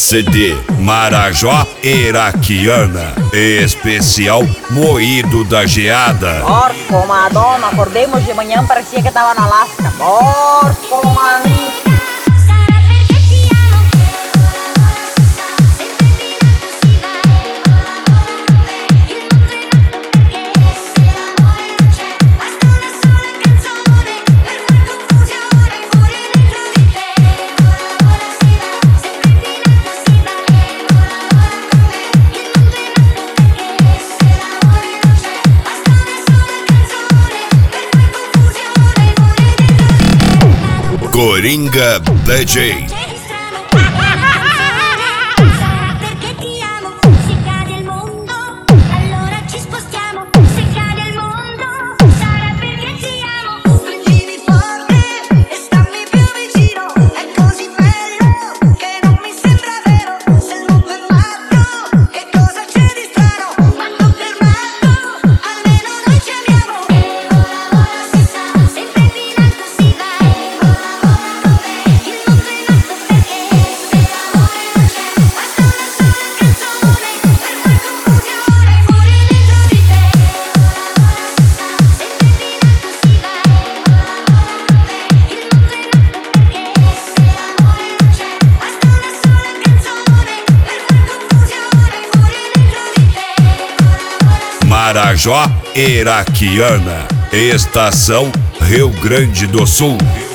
CD Marajó Iraquiana, especial Moído da Geada. Porco Madonna, acordemos de manhã, parecia que tava na Alasca. Porco maninho. Coringa DJ. Perché ti amo, se cade il mondo, allora ci spostiamo. Se cade il mondo, sarà perché ti amo. Stringimi forte e stammi più vicino. È così bello che non mi sembra vero. Se il mondo è matto, che cosa c'è di strano? Matto per matto, almeno noi ci amiamo. E vola, vola, si sa, sempre in alto si va. Marajó Iraquiana, Estação Rio Grande do Sul.